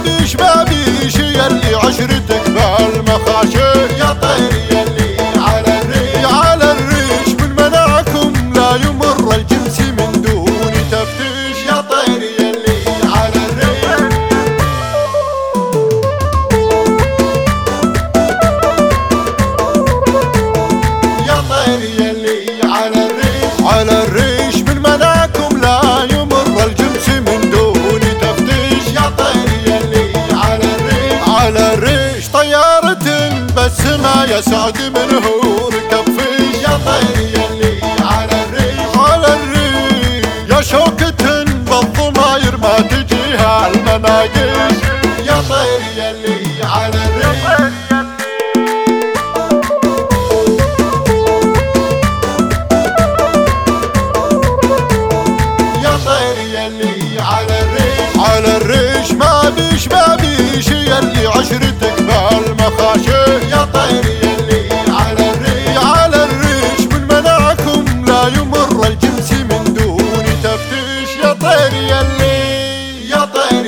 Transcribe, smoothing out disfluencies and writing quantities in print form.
ما بيش يلي عشرتك بالمخاشي. يا طير يلي على الريش، على الريش من منعكم لا يمر الجنس من دون تفتيش. يا طير يلي على الريش، يا طير يلي على الريش، على الريش من منعكم لا يمر الجنس من دون تفتيش. يا طير يلي على الريش، على الريش طيارة بس ما يسعد منه ركب فيش. يا طير يلي على الريش، على الريش يا شوكة بالضماير ما تجيها المناقيش. يا طير يلي على الريش، يا طير يلي على الريش، على الريش ما بيش يلي عشرتك بالمخاشي. يا طير يلي على الريش، على الريش من منعكم لا يمر الجنس من دون تفتيش. يا طير يلي، يا طير